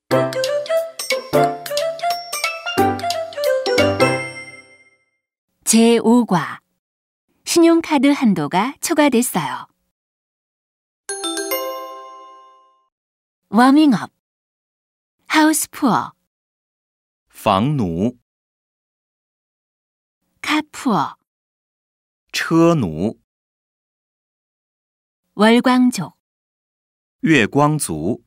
제5과 신용카드 한도가 초과됐어요. 워밍업, 하우스푸어, 房奴、 카푸어, 车奴、 월광족, 月光族。